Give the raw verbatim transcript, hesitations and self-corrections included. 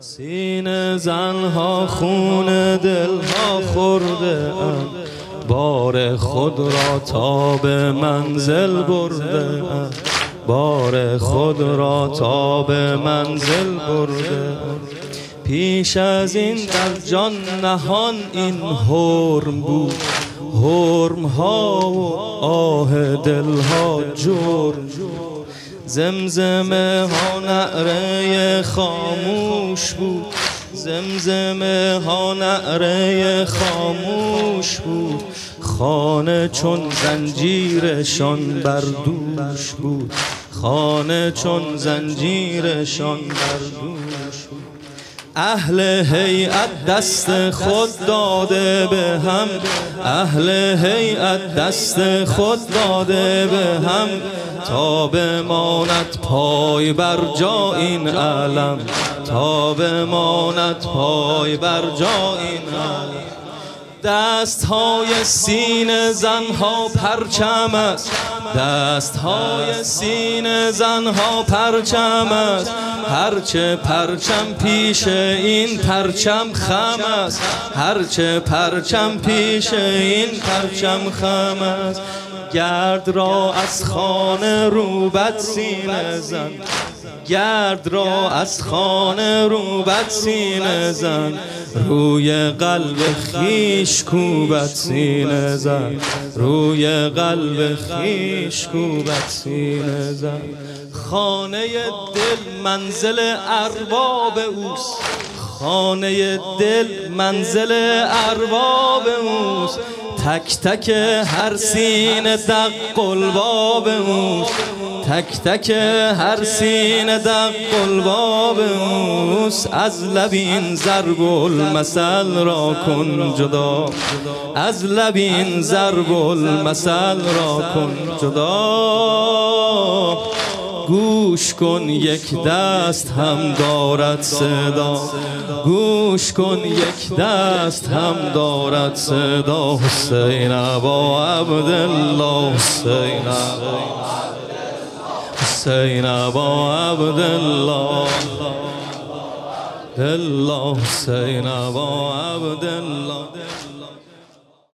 سینه زنها خون دلها خورده ام، بار خود را تا به منزل برده ام، بار خود را تا به منزل برده ام. پیش از این در جان نهان این حرم بود، حرم ها و آه دلها جرم. زمزمه ها نعره خاموش بود، زمزمه ها نعره خاموش بود. خانه چون زنجیرشان بر دوش بود، خانه چون زنجیرشان بر دوش بود. اهل هیئت دست خود داده به هم، اهل هیئت دست خود داده به هم، تا بماند پای بر جا این علم، تا بماند پای بر جا این علم. دست های سینه زنها پرچم است، دست های سینه زنها پرچم است. هرچه پرچم پیش این پرچم خم است، هرچه پرچم پیش این پرچم خم است. گرد را از خانه روبد سینه زن، گرد را از خانه روبد سینه زن. روی قلب خیش کوبد سینه زن، روی قلب خیش کوبد سینه زن. خانه دل منزل ارباب اوست، خانه دل منزل ارباب اوست. تک تک هر سینه دق الباب اوست، تک تک هر سینه دق الباب اوست. از لب این ضرب المثل را کن جدا، از لب این ضرب المثل را کن جدا. گوش کن یک دست هم دارد صدا، گوش کن یک دست هم دارد صدا. حسین ابا عبدالله، حسین ابا حسین ابا عبدالله، الله حسین ابا عبدالله.